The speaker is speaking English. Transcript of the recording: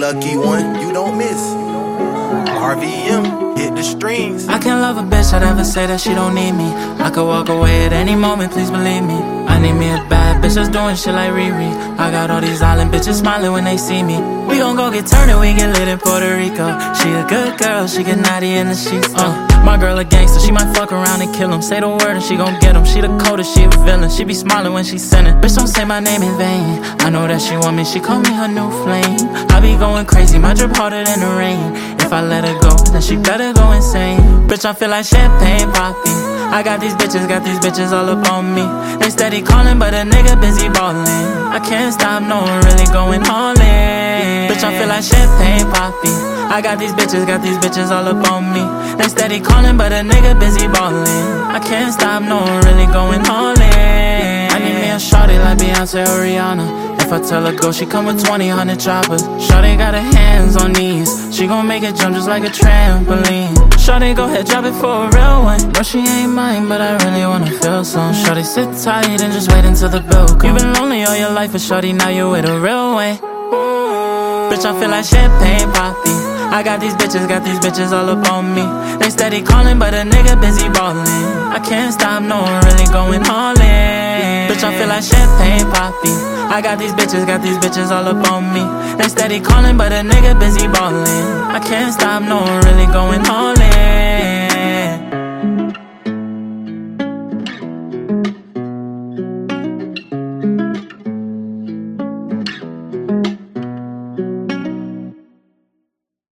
lucky one, you don't miss. RVM, hit the strings. I can't love a bitch that ever say that she don't need me. I could walk away at any moment, please believe me. I need me a bad bitch that's doing shit like Riri. I got all these island bitches smiling when they see me. We gon' go get turned and we get lit in Puerto Rico. She a good girl, she get naughty in the sheets. My girl a gangster, she might fuck around and kill him. Say the word and she gon' get him. She the coldest, she a villain. She be smiling when she sinning. Bitch, don't say my name in vain. I know that she want me, she call me her new flame. I be going crazy, my drip harder than the rain. If I let her go, then she better go insane. Bitch, I feel like champagne popping. I got these bitches all up on me. They steady calling, but a nigga busy ballin'. I can't stop, no, I'm really going all in. Bitch, I feel like champagne popping. I got these bitches all up on me. They steady calling, but a nigga busy ballin'. I can't stop, no, I'm really going all in. I need me a shawty like Beyonce or Rihanna. If I tell her go, she come with 20 choppers. Shawty got her hands on knees. She gon' make it jump just like a trampoline. Shawty go ahead, drop it for a real one. No, she ain't mine, but I really wanna feel some. Shawty sit tight and just wait until the bill comes. You been lonely all your life, but shawty, now you with a real way. Bitch, I feel like champagne poppy. I got these bitches all up on me. They steady calling, but a nigga busy ballin'. I can't stop, no, I'm really going all in. Bitch, I feel like champagne poppy. I got these bitches all up on me. They steady calling, but a nigga busy ballin'. I can't stop, no, I'm really going all in.